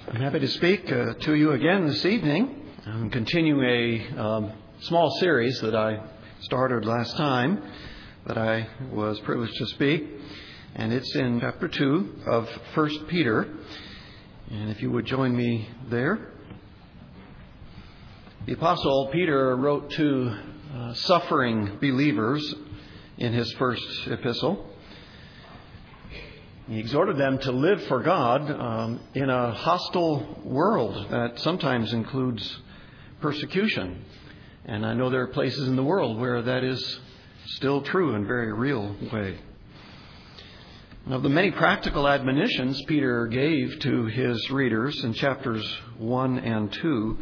I'm happy to speak to you again this evening. I'm continuing a small series that I started last time that I was privileged to speak. And it's in chapter 2 of 1 Peter. And if you would join me there. The Apostle Peter wrote to suffering believers in his first epistle. He exhorted them to live for God in a hostile world that sometimes includes persecution. And I know there are places in the world where that is still true in a very real way. And of the many practical admonitions Peter gave to his readers in chapters 1 and 2,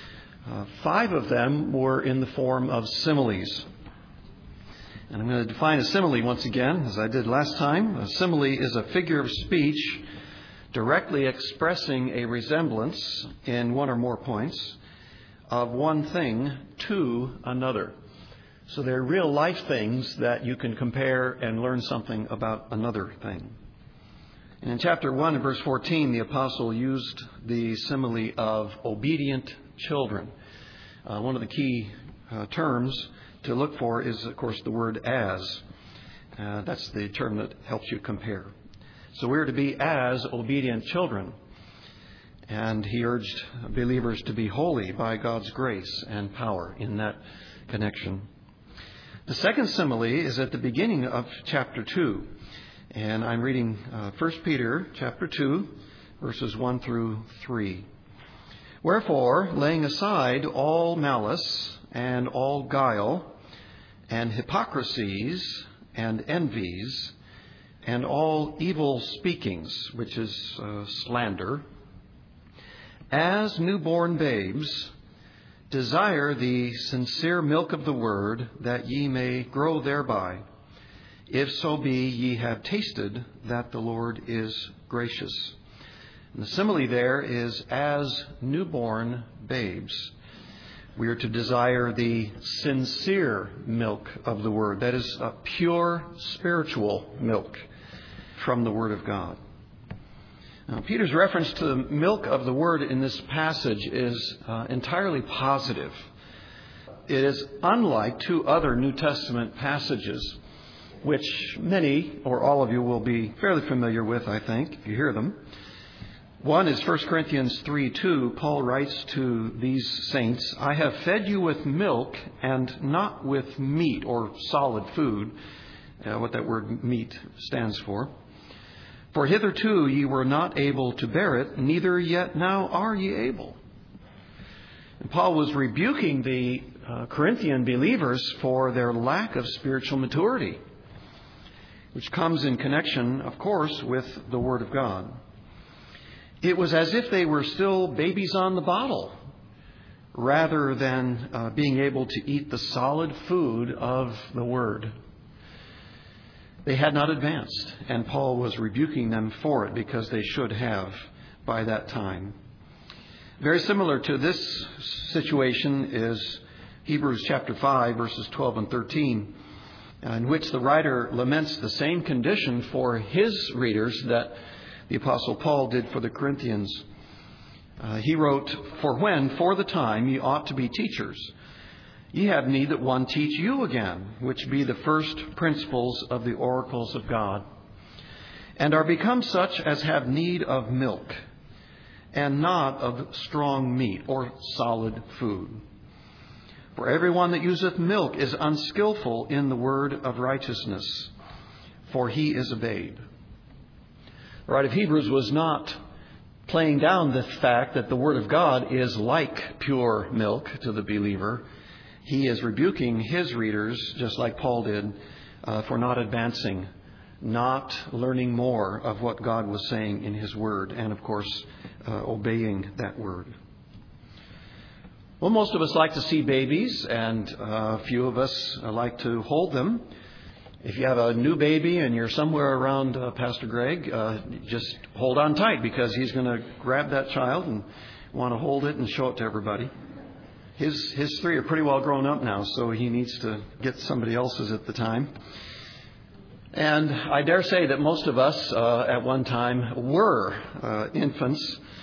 5 of them were in the form of similes. And I'm going to define a simile once again, as I did last time. A simile is a figure of speech directly expressing a resemblance in one or more points of one thing to another. So they're real life things that you can compare and learn something about another thing. And in chapter 1 and verse 14, the apostle used the simile of obedient children. One of the key terms to look for is, of course, the word as. That's the term that helps you compare. So we're to be as obedient children. And he urged believers to be holy by God's grace and power in that connection. The second simile is at the beginning of chapter 2. And I'm reading 1 Peter chapter 2, verses 1 through 3. Wherefore, laying aside all malice and all guile, and hypocrisies, and envies, and all evil speakings, which is slander, as newborn babes, desire the sincere milk of the word, that ye may grow thereby, if so be ye have tasted that the Lord is gracious. And the simile there is as newborn babes. We are to desire the sincere milk of the Word. That is a pure spiritual milk from the Word of God. Now, Peter's reference to the milk of the Word in this passage is entirely positive. It is unlike 2 other New Testament passages, which many or all of you will be fairly familiar with, I think, if you hear them. One is 1 Corinthians 3:2. Paul writes to these saints, I have fed you with milk and not with meat or solid food, what that word meat stands for. For hitherto ye were not able to bear it, neither yet now are ye able. And Paul was rebuking the Corinthian believers for their lack of spiritual maturity, which comes in connection, of course, with the Word of God. It was as if they were still babies on the bottle, rather than being able to eat the solid food of the Word. They had not advanced, and Paul was rebuking them for it because they should have by that time. Very similar to this situation is Hebrews chapter 5, verses 12 and 13, in which the writer laments the same condition for his readers that the Apostle Paul did for the Corinthians. He wrote, For when, for the time, ye ought to be teachers, ye have need that one teach you again, which be the first principles of the oracles of God, and are become such as have need of milk, and not of strong meat or solid food. For everyone that useth milk is unskillful in the word of righteousness, for he is a babe. The writer of Hebrews was not playing down the fact that the Word of God is like pure milk to the believer. He is rebuking his readers, just like Paul did, for not advancing, not learning more of what God was saying in His Word, and, of course, obeying that Word. Well, most of us like to see babies, and a few of us like to hold them. If you have a new baby and you're somewhere around Pastor Greg, just hold on tight, because he's going to grab that child and want to hold it and show it to everybody. His 3 are pretty well grown up now, so he needs to get somebody else's at the time. And I dare say that most of us at one time were infants.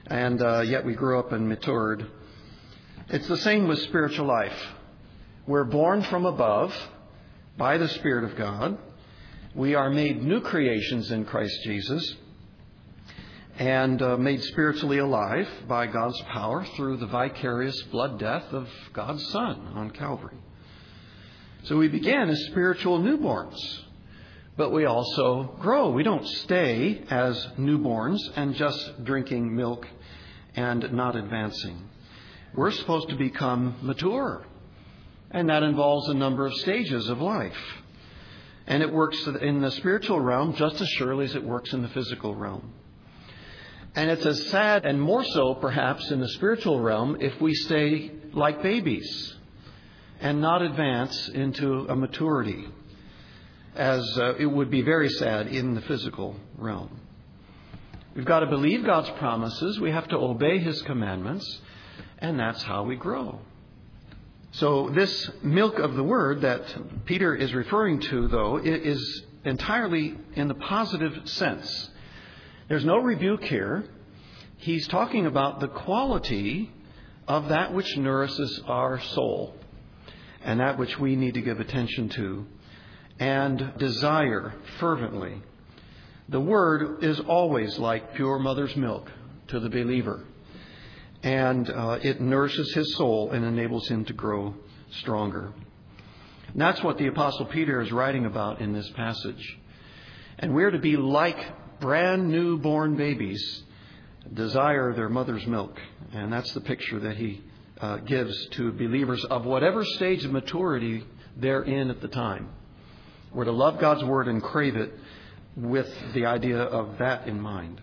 and yet we grew up and matured. It's the same with spiritual life. We're born from above by the Spirit of God. We are made new creations in Christ Jesus and made spiritually alive by God's power through the vicarious blood death of God's Son on Calvary. So we began as spiritual newborns, but we also grow. We don't stay as newborns and just drinking milk and not advancing. We're supposed to become mature, and that involves a number of stages of life. And it works in the spiritual realm just as surely as it works in the physical realm. And it's as sad, and more so perhaps in the spiritual realm, if we stay like babies and not advance into a maturity, as it would be very sad in the physical realm. We've got to believe God's promises. We have to obey His commandments, and that's how we grow. So this milk of the Word that Peter is referring to, though, it is entirely in the positive sense. There's no rebuke here. He's talking about the quality of that which nourishes our soul and that which we need to give attention to and desire fervently. The Word is always like pure mother's milk to the believer. And it nourishes his soul and enables him to grow stronger. And that's what the Apostle Peter is writing about in this passage. And we're to be like brand new born babies, desire their mother's milk. And that's the picture that he gives to believers of whatever stage of maturity they're in at the time. We're to love God's Word and crave it with the idea of that in mind.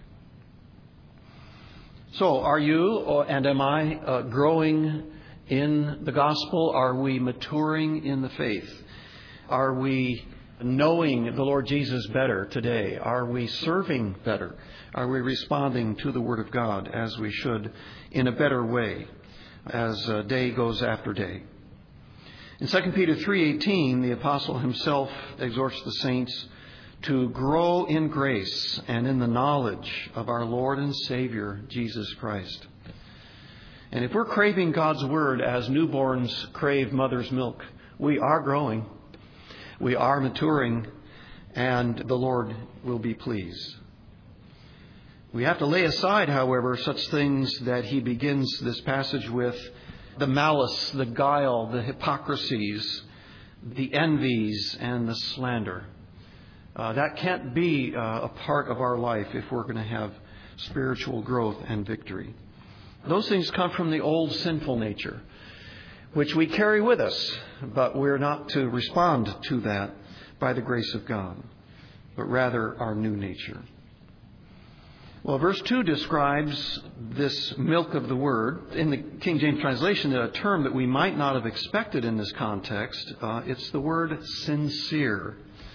So, are you and am I growing in the gospel? Are we maturing in the faith? Are we knowing the Lord Jesus better today? Are we serving better? Are we responding to the Word of God as we should in a better way as day goes after day? In 2 Peter 3:18, the apostle himself exhorts the saints to grow in grace and in the knowledge of our Lord and Savior, Jesus Christ. And if we're craving God's Word as newborns crave mother's milk, we are growing, we are maturing, and the Lord will be pleased. We have to lay aside, however, such things that he begins this passage with: the malice, the guile, the hypocrisies, the envies, and the slander. That can't be a part of our life if we're going to have spiritual growth and victory. Those things come from the old sinful nature, which we carry with us, but we're not to respond to that by the grace of God, but rather our new nature. Well, verse 2 describes this milk of the Word. In the King James translation, a term that we might not have expected in this context. It's the word sincere.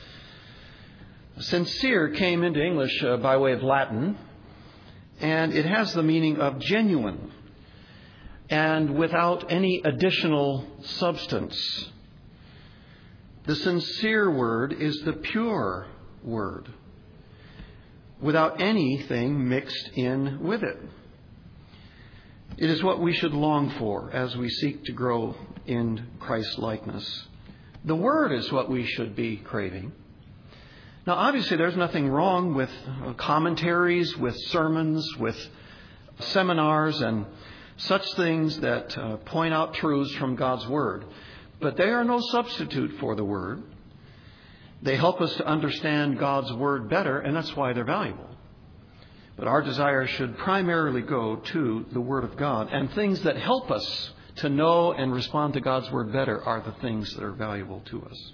Sincere came into English by way of Latin, and it has the meaning of genuine and without any additional substance. The sincere word is the pure word, without anything mixed in with it. It is what we should long for as we seek to grow in Christ-likeness. The Word is what we should be craving. Now, obviously, there's nothing wrong with commentaries, with sermons, with seminars, and such things that point out truths from God's Word. But they are no substitute for the Word. They help us to understand God's Word better, and that's why they're valuable. But our desire should primarily go to the Word of God. And things that help us to know and respond to God's Word better are the things that are valuable to us.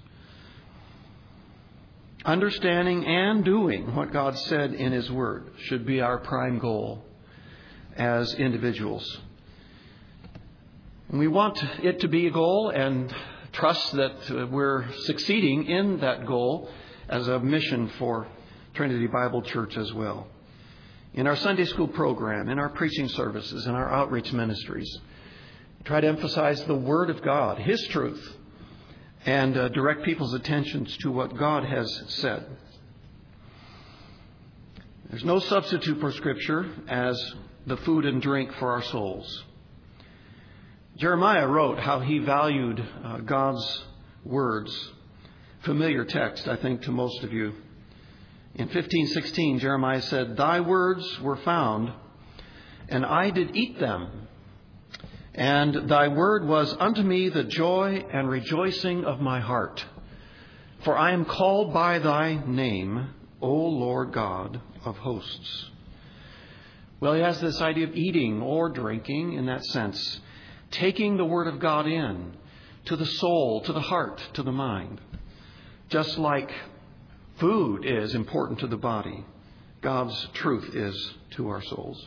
Understanding and doing what God said in His Word should be our prime goal as individuals. And we want it to be a goal and trust that we're succeeding in that goal as a mission for Trinity Bible Church as well. In our Sunday school program, in our preaching services, in our outreach ministries, try to emphasize the Word of God, His truth, and direct people's attentions to what God has said. There's no substitute for Scripture, as the food and drink for our souls. Jeremiah wrote how he valued God's words. Familiar text, I think, to most of you. In 15:16, Jeremiah said, "Thy words were found, and I did eat them. And thy word was unto me the joy and rejoicing of my heart. For I am called by thy name, O Lord God of hosts." Well, he has this idea of eating or drinking in that sense, taking the word of God in to the soul, to the heart, to the mind. Just like food is important to the body, God's truth is to our souls.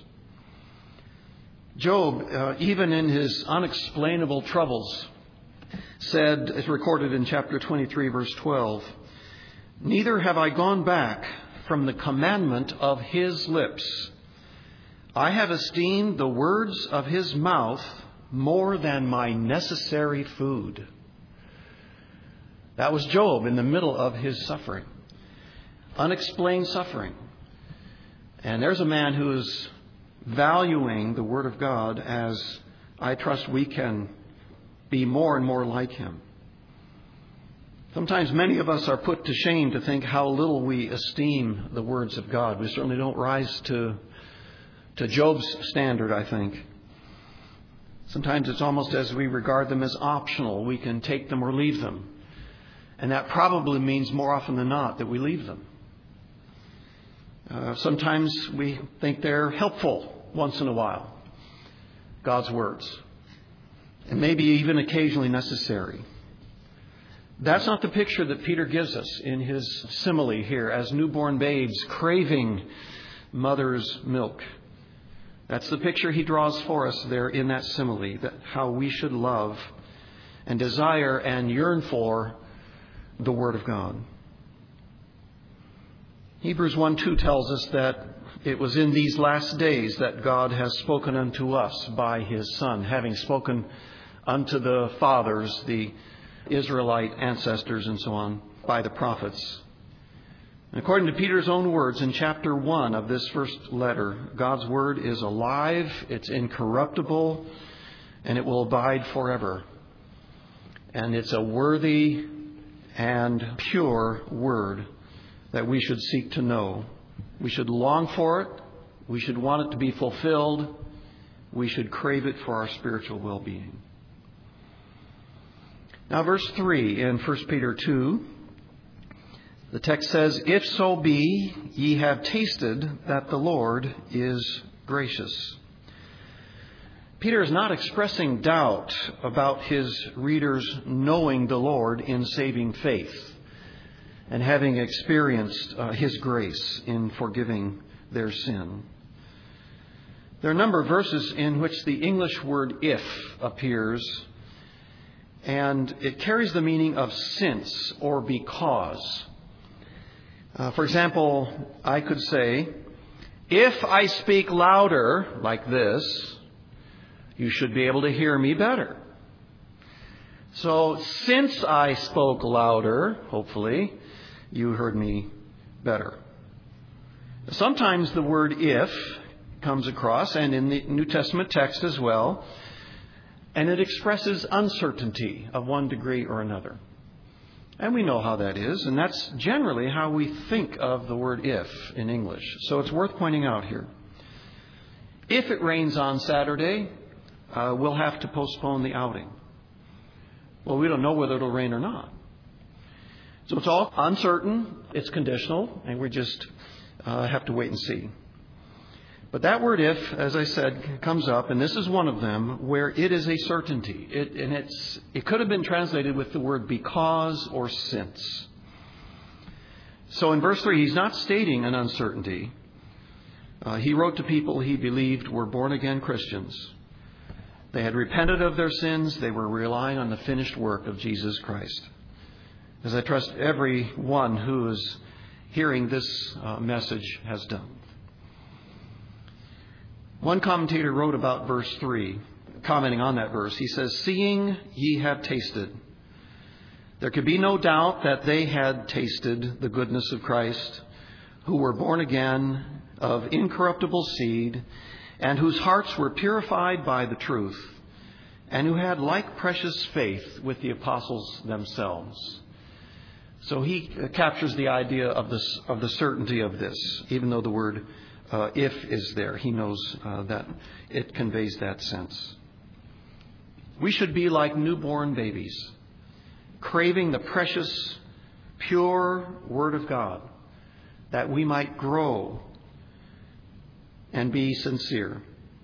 Job, even in his unexplainable troubles, said, as recorded in chapter 23, verse 12, "Neither have I gone back from the commandment of his lips. I have esteemed the words of his mouth more than my necessary food." That was Job in the middle of his suffering. Unexplained suffering. And there's a man who is valuing the Word of God as I trust we can be more and more like him. Sometimes many of us are put to shame to think how little we esteem the words of God. We certainly don't rise to Job's standard, I think. Sometimes it's almost as we regard them as optional. We can take them or leave them. And that probably means more often than not that we leave them. Sometimes we think they're helpful once in a while, God's words, and maybe even occasionally necessary. That's not the picture that Peter gives us in his simile here as newborn babes craving mother's milk. That's the picture he draws for us there in that simile, that how we should love and desire and yearn for the Word of God. Hebrews 1:2 tells us that it was in these last days that God has spoken unto us by his Son, having spoken unto the fathers, the Israelite ancestors and so on, by the prophets. And according to Peter's own words in chapter 1 of this first letter, God's Word is alive, it's incorruptible, and it will abide forever. And it's a worthy and pure Word that we should seek to know. We should long for it. We should want it to be fulfilled. We should crave it for our spiritual well-being. Now, verse 3 in 1 Peter 2, the text says, "If so be ye have tasted that the Lord is gracious." Peter is not expressing doubt about his readers knowing the Lord in saving faith and having experienced his grace in forgiving their sin. There are a number of verses in which the English word "if" appears, and it carries the meaning of since or because. For example, I could say, "If I speak louder like this, you should be able to hear me better." So, since I spoke louder, hopefully, you heard me better. Sometimes the word "if" comes across, and in the New Testament text as well, and it expresses uncertainty of one degree or another. And we know how that is, and that's generally how we think of the word "if" in English. So it's worth pointing out here. If it rains on Saturday, we'll have to postpone the outing. Well, we don't know whether it'll rain or not. So it's all uncertain, it's conditional, and we just have to wait and see. But that word "if," as I said, comes up, and this is one of them where it is a certainty. It could have been translated with the word "because" or "since." So in verse 3, he's not stating an uncertainty. He wrote to people he believed were born-again Christians. They had repented of their sins. They were relying on the finished work of Jesus Christ. As I trust everyone who is hearing this message has done. One commentator wrote about verse 3, commenting on that verse. He says, "Seeing ye have tasted." There could be no doubt that they had tasted the goodness of Christ, who were born again of incorruptible seed and whose hearts were purified by the truth, and who had like precious faith with the apostles themselves. So he captures the idea of the certainty of this, even though the word if is there. He knows that it conveys that sense. We should be like newborn babies, craving the precious, pure Word of God, that we might grow and be sincere.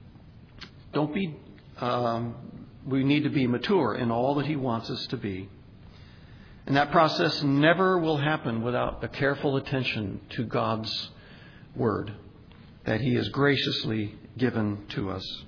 We need to be mature in all that He wants us to be. And that process never will happen without the careful attention to God's Word that He has graciously given to us.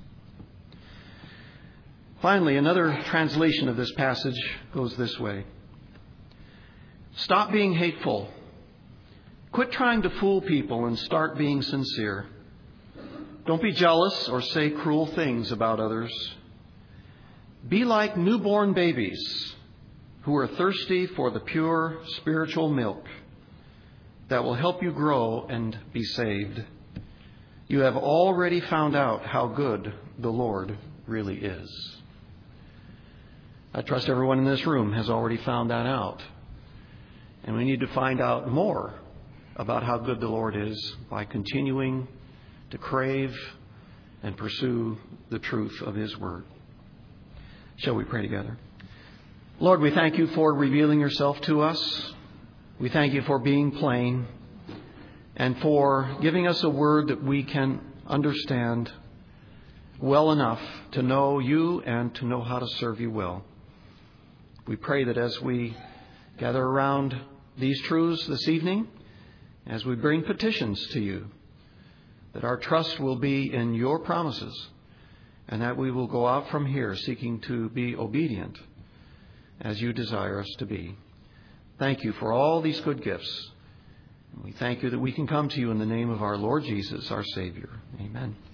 Finally, another translation of this passage goes this way. Stop being hateful. Quit trying to fool people and start being sincere. Don't be jealous or say cruel things about others. Be like newborn babies who are thirsty for the pure spiritual milk that will help you grow and be saved. You have already found out how good the Lord really is. I trust everyone in this room has already found that out. And we need to find out more about how good the Lord is by continuing to crave and pursue the truth of His Word. Shall we pray together? Lord, we thank You for revealing Yourself to us. We thank You for being plain and for giving us a word that we can understand well enough to know You and to know how to serve You well. We pray that as we gather around these truths this evening, as we bring petitions to You, that our trust will be in Your promises and that we will go out from here seeking to be obedient as You desire us to be. Thank You for all these good gifts. We thank You that we can come to You in the name of our Lord Jesus, our Savior. Amen.